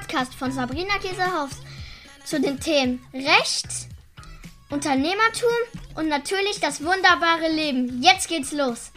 Podcast von Sabrina Käsehaus zu den Themen Recht, Unternehmertum und natürlich das wunderbare Leben. Jetzt geht's los!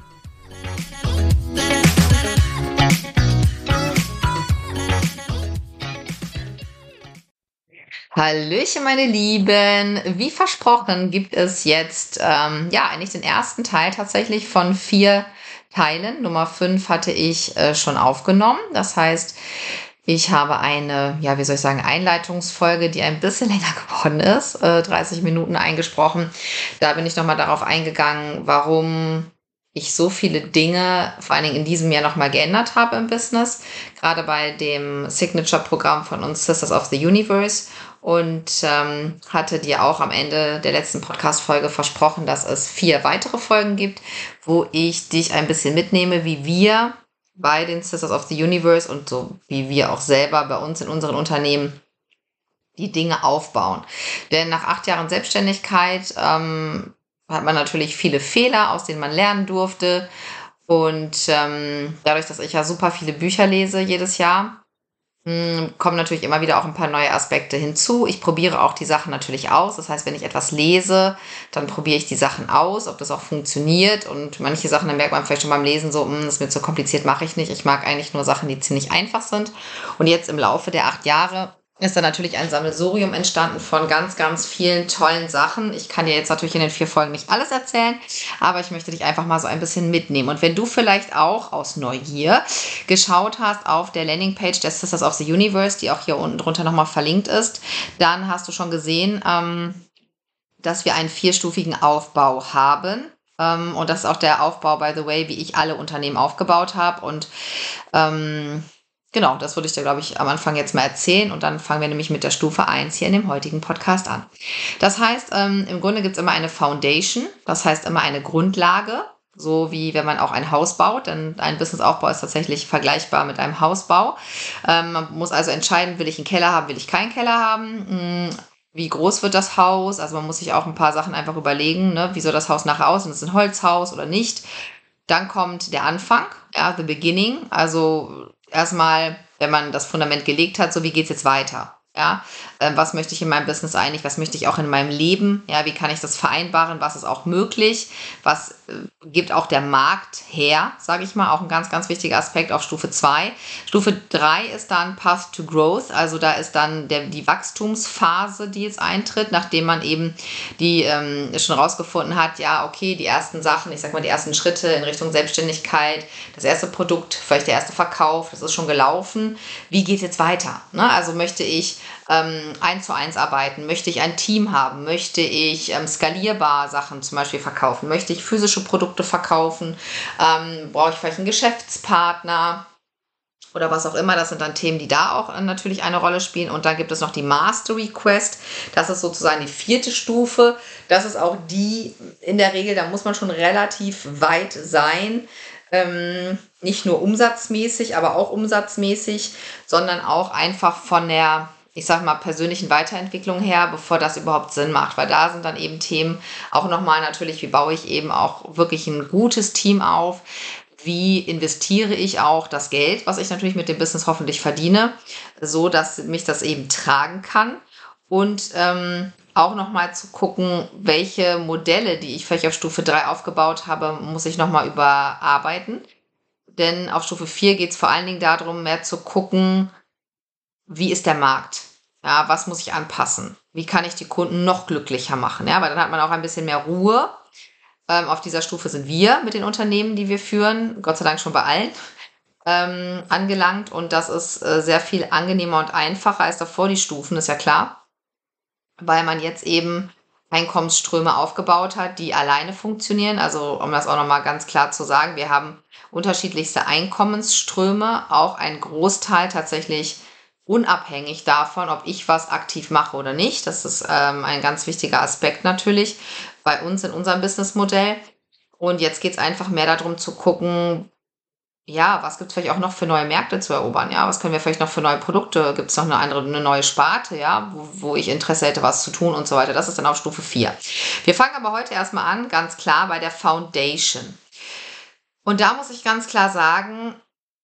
Hallöchen, meine Lieben. Wie versprochen gibt es jetzt eigentlich den ersten Teil tatsächlich von 4 Teilen. Nummer 5 hatte ich schon aufgenommen. Das heißt, ich habe eine, Einleitungsfolge, die ein bisschen länger geworden ist, 30 Minuten eingesprochen. Da bin ich nochmal darauf eingegangen, warum ich so viele Dinge, vor allen Dingen in diesem Jahr nochmal geändert habe im Business. Gerade bei dem Signature-Programm von uns Sisters of the Universe. Und hatte dir auch am Ende der letzten Podcast-Folge versprochen, dass es 4 weitere Folgen gibt, wo ich dich ein bisschen mitnehme, wie wir bei den Sisters of the Universe und so wie wir auch selber bei uns in unseren Unternehmen die Dinge aufbauen. Denn nach 8 Jahren Selbstständigkeit hat man natürlich viele Fehler, aus denen man lernen durfte. Und dadurch, dass ich ja super viele Bücher lese jedes Jahr, kommen natürlich immer wieder auch ein paar neue Aspekte hinzu. Ich probiere auch die Sachen natürlich aus. Das heißt, wenn ich etwas lese, dann probiere ich die Sachen aus, ob das auch funktioniert. Und manche Sachen, dann merkt man vielleicht schon beim Lesen so, das ist mir zu kompliziert, mache ich nicht. Ich mag eigentlich nur Sachen, die ziemlich einfach sind. Und jetzt im Laufe der 8 Jahre ist da natürlich ein Sammelsurium entstanden von ganz, ganz vielen tollen Sachen. Ich kann dir jetzt natürlich in den 4 Folgen nicht alles erzählen, aber ich möchte dich einfach mal so ein bisschen mitnehmen. Und wenn du vielleicht auch aus Neugier geschaut hast auf der Landingpage der Sisters of the Universe, die auch hier unten drunter nochmal verlinkt ist, dann hast du schon gesehen, dass wir einen 4-stufigen Aufbau haben. Und das ist auch der Aufbau, by the way, wie ich alle Unternehmen aufgebaut habe. Und genau, das würde ich dir, glaube ich, am Anfang jetzt mal erzählen und dann fangen wir nämlich mit der Stufe 1 hier in dem heutigen Podcast an. Das heißt, im Grunde gibt es immer eine Foundation, das heißt immer eine Grundlage, so wie wenn man auch ein Haus baut, denn ein Businessaufbau ist tatsächlich vergleichbar mit einem Hausbau. Man muss also entscheiden, will ich einen Keller haben, will ich keinen Keller haben, wie groß wird das Haus, also man muss sich auch ein paar Sachen einfach überlegen, ne? Wie soll das Haus nachher aussehen, ist es ein Holzhaus oder nicht. Dann kommt der Anfang, the beginning, also erstmal, wenn man das Fundament gelegt hat, so wie geht's jetzt weiter? Ja, was möchte ich in meinem Business eigentlich? Was möchte ich auch in meinem Leben? Ja, wie kann ich das vereinbaren? Was ist auch möglich? Was gibt auch der Markt her, sage ich mal, auch ein ganz, ganz wichtiger Aspekt auf Stufe 2. Stufe 3 ist dann Path to Growth, also da ist dann die Wachstumsphase, die jetzt eintritt, nachdem man eben die schon rausgefunden hat, ja, okay, die ersten Sachen, ich sag mal, die ersten Schritte in Richtung Selbstständigkeit, das erste Produkt, vielleicht der erste Verkauf, das ist schon gelaufen. Wie geht es jetzt weiter? Ne? Also möchte ich 1:1 arbeiten? Möchte ich ein Team haben? Möchte ich skalierbar Sachen zum Beispiel verkaufen? Möchte ich physische Produkte verkaufen? Brauche ich vielleicht einen Geschäftspartner? Oder was auch immer, das sind dann Themen, die da auch natürlich eine Rolle spielen. Und dann gibt es noch die Mastery Quest. Das ist sozusagen die 4. Stufe. Das ist auch die, in der Regel, da muss man schon relativ weit sein. Nicht nur umsatzmäßig, aber auch umsatzmäßig, sondern auch einfach von der, ich sag mal, persönlichen Weiterentwicklung her, bevor das überhaupt Sinn macht. Weil da sind dann eben Themen auch nochmal natürlich, wie baue ich eben auch wirklich ein gutes Team auf? Wie investiere ich auch das Geld, was ich natürlich mit dem Business hoffentlich verdiene, so dass mich das eben tragen kann? Und auch nochmal zu gucken, welche Modelle, die ich vielleicht auf Stufe 3 aufgebaut habe, muss ich nochmal überarbeiten. Denn auf Stufe 4 geht es vor allen Dingen darum, mehr zu gucken, wie ist der Markt? Ja, was muss ich anpassen? Wie kann ich die Kunden noch glücklicher machen? Ja, weil dann hat man auch ein bisschen mehr Ruhe. Auf dieser Stufe sind wir mit den Unternehmen, die wir führen, Gott sei Dank schon bei allen, angelangt. Und das ist sehr viel angenehmer und einfacher als davor die Stufen, ist ja klar. Weil man jetzt eben Einkommensströme aufgebaut hat, die alleine funktionieren. Also um das auch nochmal ganz klar zu sagen, wir haben unterschiedlichste Einkommensströme, auch ein Großteil tatsächlich unabhängig davon, ob ich was aktiv mache oder nicht. Das ist ein ganz wichtiger Aspekt natürlich bei uns in unserem Businessmodell. Und jetzt geht es einfach mehr darum zu gucken, ja, was gibt es vielleicht auch noch für neue Märkte zu erobern? Ja, was können wir vielleicht noch für neue Produkte? Gibt es noch eine neue Sparte, ja, wo ich Interesse hätte, was zu tun und so weiter? Das ist dann auf Stufe 4. Wir fangen aber heute erstmal an, ganz klar bei der Foundation. Und da muss ich ganz klar sagen,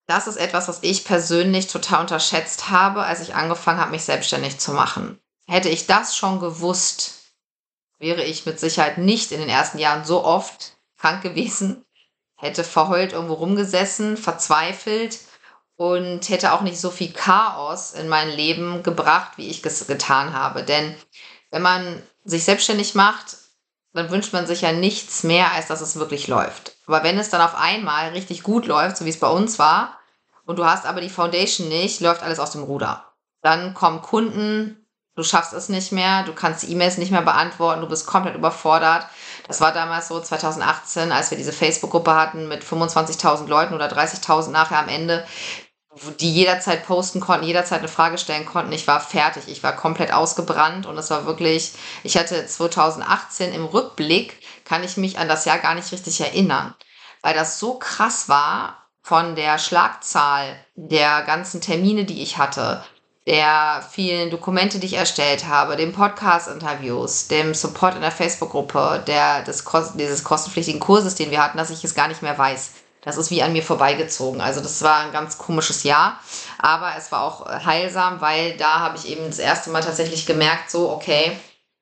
das ist etwas, was ich persönlich total unterschätzt habe, als ich angefangen habe, mich selbstständig zu machen. Hätte ich das schon gewusst, wäre ich mit Sicherheit nicht in den ersten Jahren so oft krank gewesen, hätte verheult irgendwo rumgesessen, verzweifelt und hätte auch nicht so viel Chaos in mein Leben gebracht, wie ich es getan habe. Denn wenn man sich selbstständig macht, dann wünscht man sich ja nichts mehr, als dass es wirklich läuft. Aber wenn es dann auf einmal richtig gut läuft, so wie es bei uns war, und du hast aber die Foundation nicht, läuft alles aus dem Ruder. Dann kommen Kunden, du schaffst es nicht mehr, du kannst die E-Mails nicht mehr beantworten, du bist komplett überfordert. Das war damals so 2018, als wir diese Facebook-Gruppe hatten mit 25.000 Leuten oder 30.000 nachher am Ende, die jederzeit posten konnten, jederzeit eine Frage stellen konnten. Ich war fertig, ich war komplett ausgebrannt und es war wirklich, ich hatte 2018 im Rückblick, kann ich mich an das Jahr gar nicht richtig erinnern, weil das so krass war von der Schlagzahl der ganzen Termine, die ich hatte, der vielen Dokumente, die ich erstellt habe, den Podcast-Interviews, dem Support in der Facebook-Gruppe, dieses kostenpflichtigen Kurses, den wir hatten, dass ich es gar nicht mehr weiß. Das ist wie an mir vorbeigezogen. Also das war ein ganz komisches Jahr, aber es war auch heilsam, weil da habe ich eben das erste Mal tatsächlich gemerkt, so okay,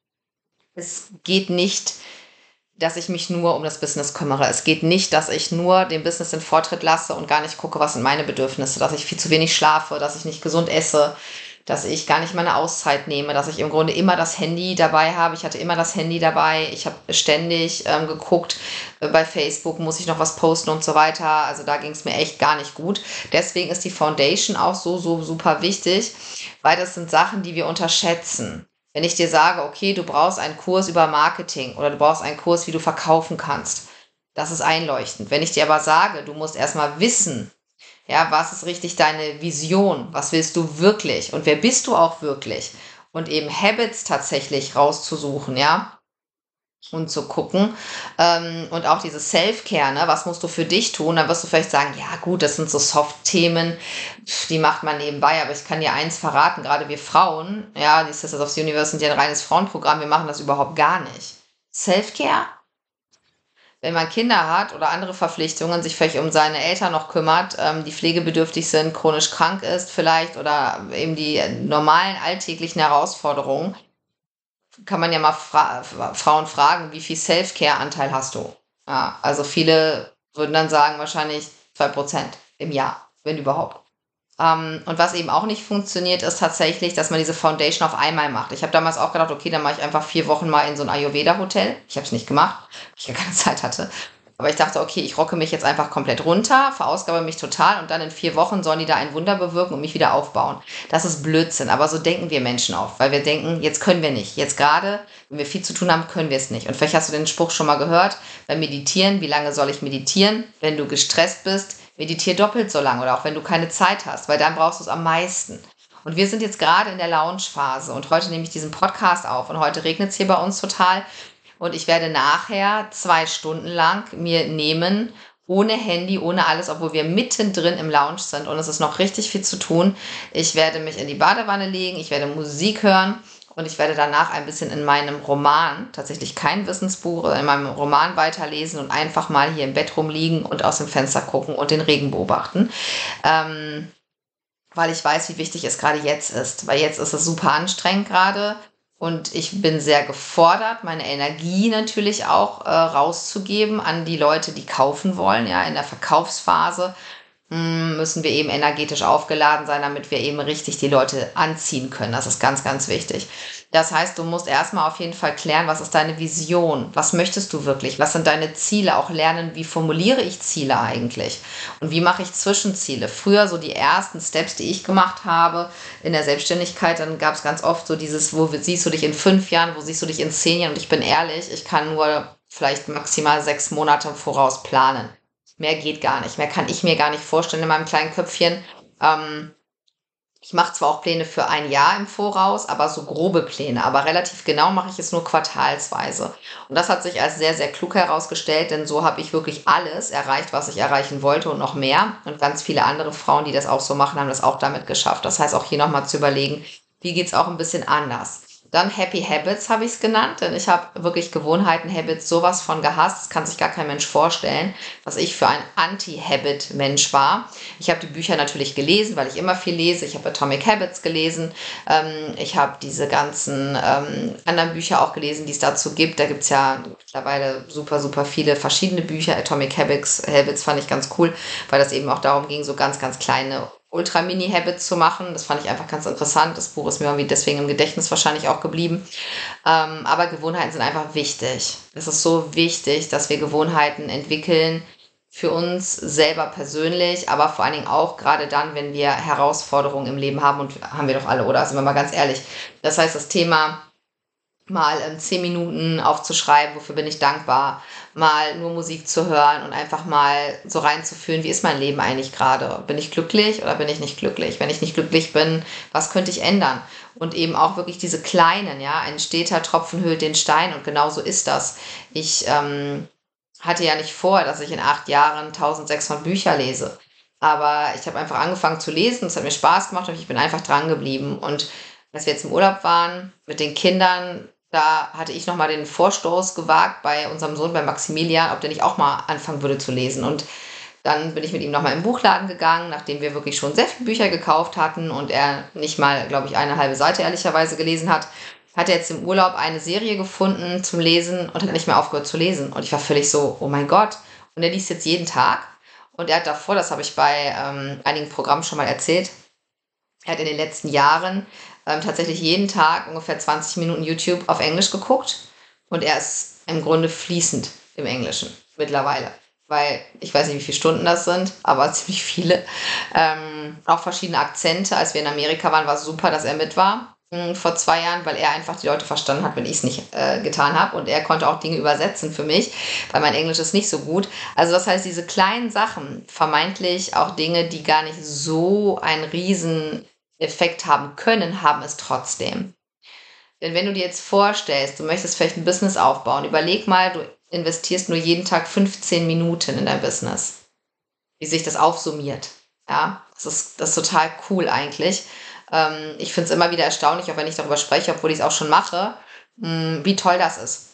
es geht nicht, dass ich mich nur um das Business kümmere. Es geht nicht, dass ich nur den Business den Vortritt lasse und gar nicht gucke, was sind meine Bedürfnisse, dass ich viel zu wenig schlafe, dass ich nicht gesund esse, dass ich gar nicht meine Auszeit nehme, dass ich im Grunde immer das Handy dabei habe. Ich hatte immer das Handy dabei. Ich habe ständig geguckt, bei Facebook muss ich noch was posten und so weiter. Also da ging es mir echt gar nicht gut. Deswegen ist die Foundation auch so super wichtig, weil das sind Sachen, die wir unterschätzen. Wenn ich dir sage, okay, du brauchst einen Kurs über Marketing oder du brauchst einen Kurs, wie du verkaufen kannst, das ist einleuchtend. Wenn ich dir aber sage, du musst erstmal wissen, ja, was ist richtig deine Vision? Was willst du wirklich? Und wer bist du auch wirklich? Und eben Habits tatsächlich rauszusuchen, ja, und zu gucken. Und auch dieses Self-Care, ne? Was musst du für dich tun? Dann wirst du vielleicht sagen, ja gut, das sind so Soft-Themen, die macht man nebenbei, aber ich kann dir eins verraten, gerade wir Frauen, ja, die Sisters of the Universe sind ja ein reines Frauenprogramm, wir machen das überhaupt gar nicht. Self-Care? Wenn man Kinder hat oder andere Verpflichtungen, sich vielleicht um seine Eltern noch kümmert, die pflegebedürftig sind, chronisch krank ist vielleicht oder eben die normalen alltäglichen Herausforderungen, kann man ja mal Frauen fragen, wie viel Self-Care-Anteil hast du? Ja, also viele würden dann sagen, wahrscheinlich 2% im Jahr, wenn überhaupt. Und was eben auch nicht funktioniert, ist tatsächlich, dass man diese Foundation auf einmal macht. Ich habe damals auch gedacht, okay, dann mache ich einfach 4 Wochen mal in so ein Ayurveda-Hotel. Ich habe es nicht gemacht, weil ich ja keine Zeit hatte. Aber ich dachte, okay, ich rocke mich jetzt einfach komplett runter, verausgabe mich total und dann in 4 Wochen sollen die da ein Wunder bewirken und mich wieder aufbauen. Das ist Blödsinn, aber so denken wir Menschen oft, weil wir denken, jetzt können wir nicht. Jetzt gerade, wenn wir viel zu tun haben, können wir es nicht. Und vielleicht hast du den Spruch schon mal gehört, beim Meditieren, wie lange soll ich meditieren? Wenn du gestresst bist, meditiere doppelt so lange oder auch wenn du keine Zeit hast, weil dann brauchst du es am meisten. Und wir sind jetzt gerade in der Launchphase und heute nehme ich diesen Podcast auf und heute regnet es hier bei uns total und ich werde nachher 2 Stunden lang mir nehmen, ohne Handy, ohne alles, obwohl wir mittendrin im Lounge sind und es ist noch richtig viel zu tun. Ich werde mich in die Badewanne legen, ich werde Musik hören und ich werde danach ein bisschen in meinem Roman, tatsächlich kein Wissensbuch, in meinem Roman weiterlesen und einfach mal hier im Bett rumliegen und aus dem Fenster gucken und den Regen beobachten. Weil ich weiß, wie wichtig es gerade jetzt ist. Weil jetzt ist es super anstrengend gerade und ich bin sehr gefordert, meine Energie natürlich auch rauszugeben an die Leute, die kaufen wollen. Ja, in der Verkaufsphase müssen wir eben energetisch aufgeladen sein, damit wir eben richtig die Leute anziehen können. Das ist ganz, ganz wichtig. Das heißt, du musst erstmal auf jeden Fall klären, was ist deine Vision? Was möchtest du wirklich? Was sind deine Ziele? Auch lernen, wie formuliere ich Ziele eigentlich? Und wie mache ich Zwischenziele? Früher so die ersten Steps, die ich gemacht habe in der Selbstständigkeit, dann gab es ganz oft so dieses, wo siehst du dich in 5 Jahren, wo siehst du dich in 10 Jahren? Und ich bin ehrlich, ich kann nur vielleicht maximal 6 Monate im Voraus planen. Mehr geht gar nicht. Mehr kann ich mir gar nicht vorstellen in meinem kleinen Köpfchen. Ich mache zwar auch Pläne für ein Jahr im Voraus, aber so grobe Pläne. Aber relativ genau mache ich es nur quartalsweise. Und das hat sich als sehr, sehr klug herausgestellt, denn so habe ich wirklich alles erreicht, was ich erreichen wollte und noch mehr. Und ganz viele andere Frauen, die das auch so machen, haben das auch damit geschafft. Das heißt, auch hier nochmal zu überlegen, wie geht es auch ein bisschen anders. Dann Happy Habits habe ich es genannt, denn ich habe wirklich Gewohnheiten, Habits sowas von gehasst. Das kann sich gar kein Mensch vorstellen, was ich für ein Anti-Habit-Mensch war. Ich habe die Bücher natürlich gelesen, weil ich immer viel lese. Ich habe Atomic Habits gelesen. Ich habe diese ganzen anderen Bücher auch gelesen, die es dazu gibt. Da gibt es ja mittlerweile super, super viele verschiedene Bücher. Atomic Habits fand ich ganz cool, weil das eben auch darum ging, so ganz, ganz kleine Ultra-Mini-Habits zu machen. Das fand ich einfach ganz interessant. Das Buch ist mir irgendwie deswegen im Gedächtnis wahrscheinlich auch geblieben. Aber Gewohnheiten sind einfach wichtig. Es ist so wichtig, dass wir Gewohnheiten entwickeln für uns selber persönlich, aber vor allen Dingen auch gerade dann, wenn wir Herausforderungen im Leben haben, und haben wir doch alle, oder? Sind wir mal ganz ehrlich. Das heißt, das Thema mal 10 Minuten aufzuschreiben, wofür bin ich dankbar, mal nur Musik zu hören und einfach mal so reinzufühlen, wie ist mein Leben eigentlich gerade? Bin ich glücklich oder bin ich nicht glücklich? Wenn ich nicht glücklich bin, was könnte ich ändern? Und eben auch wirklich diese kleinen, ja, ein steter Tropfen höhlt den Stein, und genau so ist das. Ich hatte ja nicht vor, dass ich in 8 Jahren 1600 Bücher lese. Aber ich habe einfach angefangen zu lesen, es hat mir Spaß gemacht und ich bin einfach dran geblieben. Und als wir jetzt im Urlaub waren mit den Kindern, da hatte ich nochmal den Vorstoß gewagt bei unserem Sohn, bei Maximilian, ob der nicht auch mal anfangen würde zu lesen. Und dann bin ich mit ihm nochmal im Buchladen gegangen, nachdem wir wirklich schon sehr viele Bücher gekauft hatten und er nicht mal, glaube ich, eine halbe Seite ehrlicherweise gelesen hat. Hat er jetzt im Urlaub eine Serie gefunden zum Lesen und hat nicht mehr aufgehört zu lesen. Und ich war völlig so, oh mein Gott. Und er liest jetzt jeden Tag. Und er hat davor, das habe ich bei einigen Programmen schon mal erzählt, er hat in den letzten Jahren tatsächlich jeden Tag ungefähr 20 Minuten YouTube auf Englisch geguckt. Und er ist im Grunde fließend im Englischen mittlerweile. Weil ich weiß nicht, wie viele Stunden das sind, aber ziemlich viele. Auch verschiedene Akzente. Als wir in Amerika waren, war es super, dass er mit war vor 2 Jahren, weil er einfach die Leute verstanden hat, wenn ich es nicht getan habe. Und er konnte auch Dinge übersetzen für mich, weil mein Englisch ist nicht so gut. Also das heißt, diese kleinen Sachen, vermeintlich auch Dinge, die gar nicht so einen riesen Effekt haben können, haben es trotzdem. Denn wenn du dir jetzt vorstellst, du möchtest vielleicht ein Business aufbauen, überleg mal, du investierst nur jeden Tag 15 Minuten in dein Business. Wie sich das aufsummiert. Ja, das ist total cool eigentlich. Ich finde es immer wieder erstaunlich, auch wenn ich darüber spreche, obwohl ich es auch schon mache, wie toll das ist.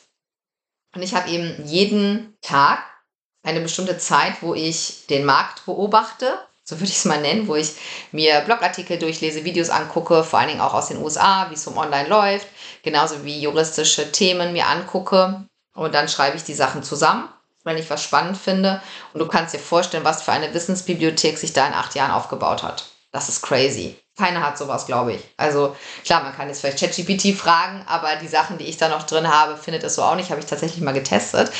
Und ich habe eben jeden Tag eine bestimmte Zeit, wo ich den Markt beobachte, so würde ich es mal nennen, wo ich mir Blogartikel durchlese, Videos angucke, vor allen Dingen auch aus den USA, wie es online läuft, genauso wie juristische Themen mir angucke, und dann schreibe ich die Sachen zusammen, wenn ich was spannend finde, und du kannst dir vorstellen, was für eine Wissensbibliothek sich da in 8 Jahren aufgebaut hat. Das ist crazy. Keiner hat sowas, glaube ich. Also klar, man kann jetzt vielleicht ChatGPT fragen, aber die Sachen, die ich da noch drin habe, findet es so auch nicht, habe ich tatsächlich mal getestet.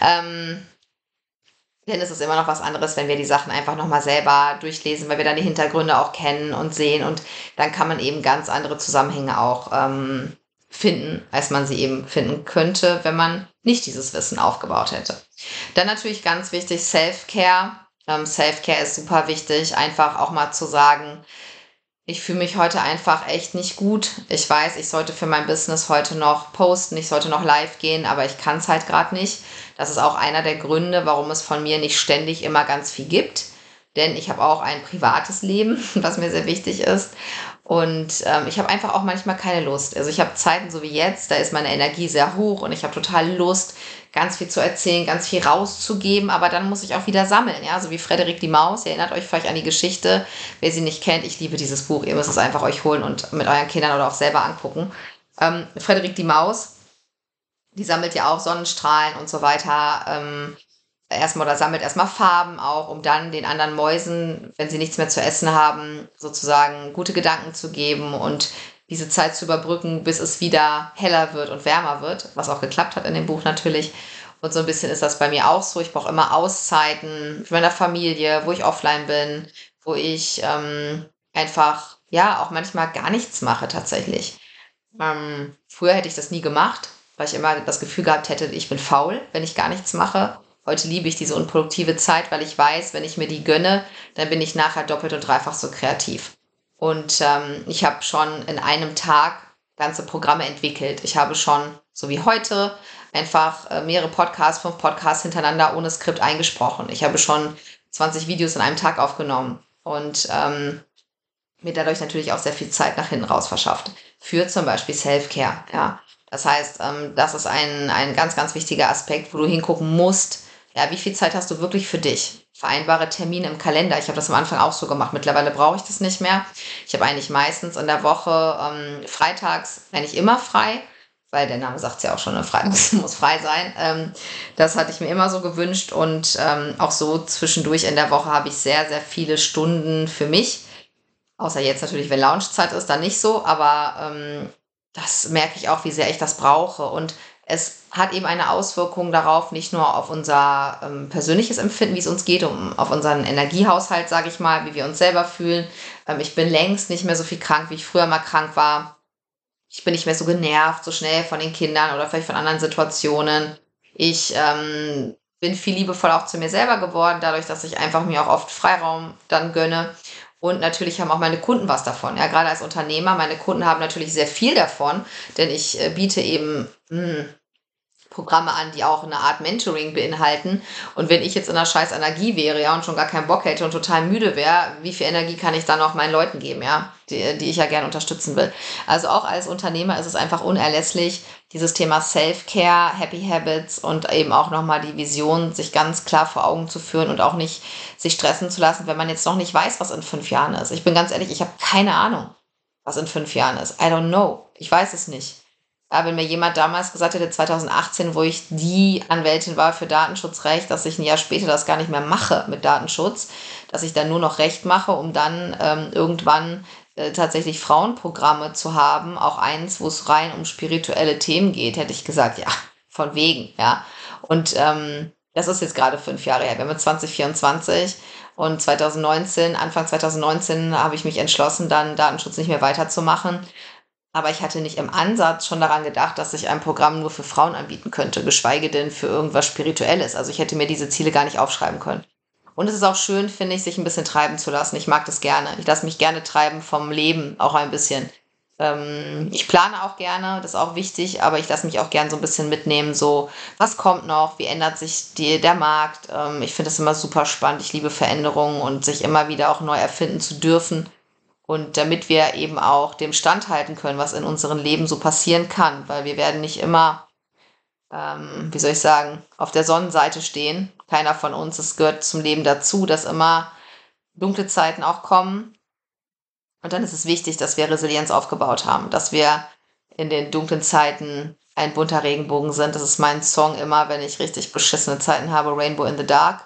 Denn es ist immer noch was anderes, wenn wir die Sachen einfach nochmal selber durchlesen, weil wir dann die Hintergründe auch kennen und sehen, und dann kann man eben ganz andere Zusammenhänge auch finden, als man sie eben finden könnte, wenn man nicht dieses Wissen aufgebaut hätte. Dann natürlich ganz wichtig, Self-Care. Self-Care ist super wichtig, einfach auch mal zu sagen, ich fühle mich heute einfach echt nicht gut. Ich weiß, ich sollte für mein Business heute noch posten, ich sollte noch live gehen, aber ich kann es halt gerade nicht. Das ist auch einer der Gründe, warum es von mir nicht ständig immer ganz viel gibt. Denn ich habe auch ein privates Leben, was mir sehr wichtig ist. Und ich habe einfach auch manchmal keine Lust. Also ich habe Zeiten so wie jetzt, da ist meine Energie sehr hoch und ich habe total Lust, ganz viel zu erzählen, ganz viel rauszugeben, aber dann muss ich auch wieder sammeln, ja, so wie Frederik die Maus. Ihr erinnert euch vielleicht an die Geschichte, wer sie nicht kennt, ich liebe dieses Buch, ihr müsst es einfach euch holen und mit euren Kindern oder auch selber angucken. Frederik die Maus, die sammelt ja auch Sonnenstrahlen und so weiter, erstmal, oder sammelt erstmal Farben auch, um dann den anderen Mäusen, wenn sie nichts mehr zu essen haben, sozusagen gute Gedanken zu geben und diese Zeit zu überbrücken, bis es wieder heller wird und wärmer wird, was auch geklappt hat in dem Buch natürlich. Und so ein bisschen ist das bei mir auch so. Ich brauche immer Auszeiten mit meiner Familie, wo ich offline bin, wo ich einfach, ja, auch manchmal gar nichts mache tatsächlich. Früher hätte ich das nie gemacht, weil ich immer das Gefühl gehabt hätte, ich bin faul, wenn ich gar nichts mache. Heute liebe ich diese unproduktive Zeit, weil ich weiß, wenn ich mir die gönne, dann bin ich nachher doppelt und dreifach so kreativ. Und ich habe schon in einem Tag ganze Programme entwickelt. Ich habe schon, so wie heute, einfach mehrere Podcasts, 5 Podcasts hintereinander ohne Skript eingesprochen. Ich habe schon 20 Videos in einem Tag aufgenommen. Und mir dadurch natürlich auch sehr viel Zeit nach hinten raus verschafft. Für zum Beispiel Self-Care, ja. Das heißt, das ist ein ganz, ganz wichtiger Aspekt, wo du hingucken musst, ja, wie viel Zeit hast du wirklich für dich? Vereinbare Termine im Kalender. Ich habe das am Anfang auch so gemacht. Mittlerweile brauche ich das nicht mehr. Ich habe eigentlich meistens in der Woche freitags eigentlich immer frei, weil der Name sagt es ja auch schon, ne? Freitags muss frei sein. Das hatte ich mir immer so gewünscht und auch so zwischendurch in der Woche habe ich sehr, sehr viele Stunden für mich. Außer jetzt natürlich, wenn Loungezeit ist, dann nicht so, aber das merke ich auch, wie sehr ich das brauche. Und es hat eben eine Auswirkung darauf, nicht nur auf unser persönliches Empfinden, wie es uns geht, auf unseren Energiehaushalt, sage ich mal, wie wir uns selber fühlen. Ich bin längst nicht mehr so viel krank, wie ich früher mal krank war. Ich bin nicht mehr so genervt, so schnell von den Kindern oder vielleicht von anderen Situationen. Ich bin viel liebevoller auch zu mir selber geworden, dadurch, dass ich einfach mir auch oft Freiraum dann gönne. Und natürlich haben auch meine Kunden was davon. Ja, gerade als Unternehmer, meine Kunden haben natürlich sehr viel davon, denn ich biete eben Programme an, die auch eine Art Mentoring beinhalten. Und wenn ich jetzt in einer scheiß Energie wäre, ja, und schon gar keinen Bock hätte und total müde wäre, wie viel Energie kann ich dann auch meinen Leuten geben, ja, die ich ja gerne unterstützen will. Also auch als Unternehmer ist es einfach unerlässlich, dieses Thema Self-Care, Happy Habits und eben auch nochmal die Vision, sich ganz klar vor Augen zu führen und auch nicht sich stressen zu lassen, wenn man jetzt noch nicht weiß, was in 5 Jahren ist. Ich bin ganz ehrlich, ich habe keine Ahnung, was in 5 Jahren ist. I don't know. Ich weiß es nicht. Ja, wenn mir jemand damals gesagt hätte, 2018, wo ich die Anwältin war für Datenschutzrecht, dass ich ein Jahr später das gar nicht mehr mache mit Datenschutz, dass ich dann nur noch Recht mache, um dann irgendwann tatsächlich Frauenprogramme zu haben, auch eins, wo es rein um spirituelle Themen geht, hätte ich gesagt, ja, von wegen, ja. Und das ist jetzt gerade 5 Jahre her. Wir haben jetzt 2024 und Anfang 2019 habe ich mich entschlossen, dann Datenschutz nicht mehr weiterzumachen. Aber ich hatte nicht im Ansatz schon daran gedacht, dass ich ein Programm nur für Frauen anbieten könnte, geschweige denn für irgendwas Spirituelles. Also ich hätte mir diese Ziele gar nicht aufschreiben können. Und es ist auch schön, finde ich, sich ein bisschen treiben zu lassen. Ich mag das gerne. Ich lasse mich gerne treiben vom Leben, auch ein bisschen. Ich plane auch gerne, das ist auch wichtig, aber ich lasse mich auch gerne so ein bisschen mitnehmen, so, was kommt noch, wie ändert sich der Markt. Ich finde das immer super spannend. Ich liebe Veränderungen und sich immer wieder auch neu erfinden zu dürfen. Und damit wir eben auch dem standhalten können, was in unserem Leben so passieren kann, weil wir werden nicht immer, wie soll ich sagen, auf der Sonnenseite stehen. Keiner von uns, es gehört zum Leben dazu, dass immer dunkle Zeiten auch kommen. Und dann ist es wichtig, dass wir Resilienz aufgebaut haben, dass wir in den dunklen Zeiten ein bunter Regenbogen sind. Das ist mein Song immer, wenn ich richtig beschissene Zeiten habe, Rainbow in the Dark.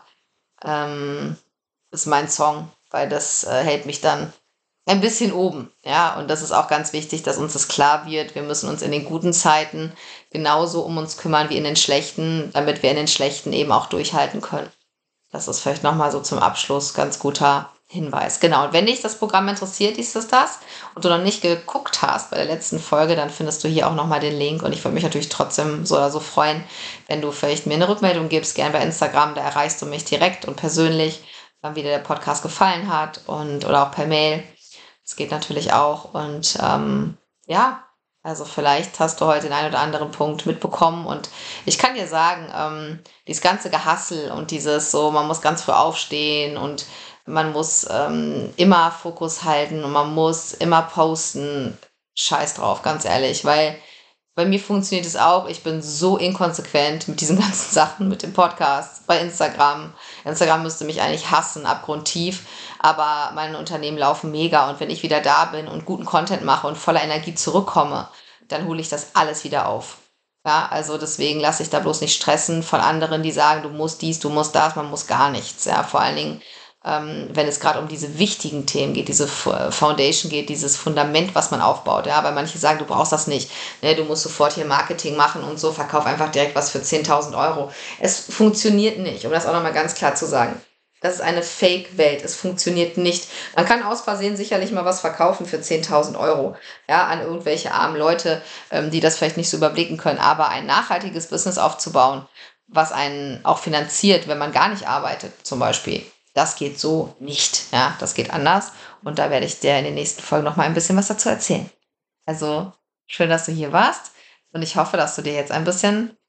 Ist mein Song, weil das hält mich dann ein bisschen oben, ja, und das ist auch ganz wichtig, dass uns das klar wird. Wir müssen uns in den guten Zeiten genauso um uns kümmern wie in den schlechten, damit wir in den schlechten eben auch durchhalten können. Das ist vielleicht nochmal so zum Abschluss ganz guter Hinweis. Genau, und wenn dich das Programm interessiert, ist das, und du noch nicht geguckt hast bei der letzten Folge, dann findest du hier auch nochmal den Link, und ich würde mich natürlich trotzdem so oder so freuen, wenn du vielleicht mir eine Rückmeldung gibst, gerne bei Instagram, da erreichst du mich direkt und persönlich, wie dir der Podcast gefallen hat, oder auch per Mail. Das geht natürlich auch. Und ja, also vielleicht hast du heute den einen oder anderen Punkt mitbekommen. Und ich kann dir sagen, dieses ganze Gehassel und dieses so, man muss ganz früh aufstehen und man muss immer Fokus halten und man muss immer posten. Scheiß drauf, ganz ehrlich, weil bei mir funktioniert es auch. Ich bin so inkonsequent mit diesen ganzen Sachen, mit dem Podcast, bei Instagram. Instagram müsste mich eigentlich hassen, abgrundtief. Aber meine Unternehmen laufen mega. Und wenn ich wieder da bin und guten Content mache und voller Energie zurückkomme, dann hole ich das alles wieder auf. Ja, also deswegen lasse ich da bloß nicht stressen von anderen, die sagen, du musst dies, du musst das, man muss gar nichts. Ja, vor allen Dingen, wenn es gerade um diese wichtigen Themen geht, diese Foundation geht, dieses Fundament, was man aufbaut. Ja, weil manche sagen, du brauchst das nicht. Ne, du musst sofort hier Marketing machen und so, verkauf einfach direkt was für 10.000 Euro. Es funktioniert nicht, um das auch nochmal ganz klar zu sagen. Das ist eine Fake-Welt. Es funktioniert nicht. Man kann aus Versehen sicherlich mal was verkaufen für 10.000 Euro, ja, an irgendwelche armen Leute, die das vielleicht nicht so überblicken können. Aber ein nachhaltiges Business aufzubauen, was einen auch finanziert, wenn man gar nicht arbeitet, zum Beispiel, das geht so nicht. Ja, das geht anders. Und da werde ich dir in den nächsten Folgen noch mal ein bisschen was dazu erzählen. Also schön, dass du hier warst. Und ich hoffe, dass du dir jetzt ein bisschen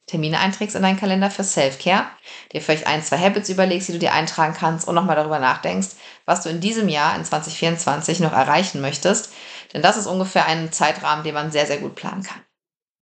Termine einträgst in deinen Kalender für Self-Care, dir vielleicht 1, 2 Habits überlegst, die du dir eintragen kannst und nochmal darüber nachdenkst, was du in diesem Jahr, in 2024, noch erreichen möchtest. Denn das ist ungefähr ein Zeitrahmen, den man sehr, sehr gut planen kann.